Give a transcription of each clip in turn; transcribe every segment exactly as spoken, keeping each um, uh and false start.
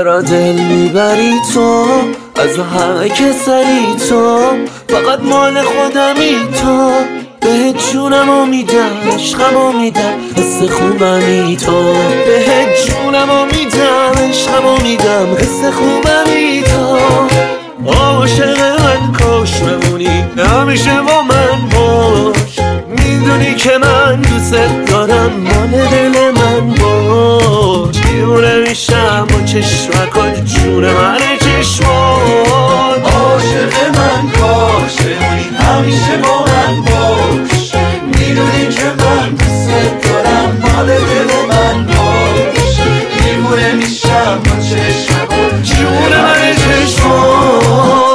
چرا دل میبری تو از همه که سری تو، فقط مال خودمی تو. بهت جونمو میدم، عشقمو میدم، حس خوبمی تو. بهت جونمو میدم، عشقمو میدم، حس خوبمی تو. عاشق من کاش بمونی همیشه با من باش، میدونی که من دوست دارم، مال دل من باش. دیوونه میشم با چشمکات، جون من چشمان. عاشق من کاش بمونی همیشه با من باش، میدونی که من دوست دارم، مال دل من باش. دیوونه میشم با چشمکات، جون من چشمان.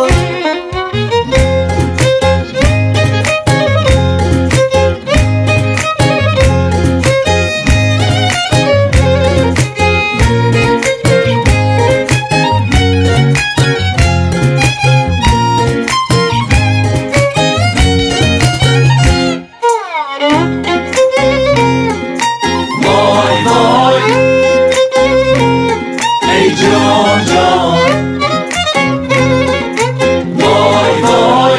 جان جان وای وای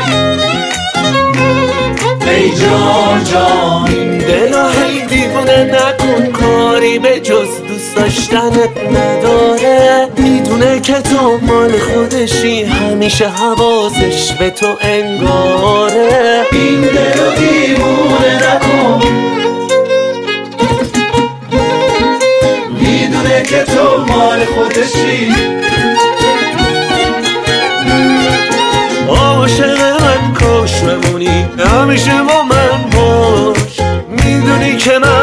ای جان جان. دلو هی دیوونه نکن، کاری به جز دوست داشتنت نداره. میدونه که تو مال خودشی، همیشه حواسش به تو انگاره. این دلو دیوونه نکن، میدونه که تو مال خودشی. عاشق من کاش بمونی همیشه با من باش، میدونی که من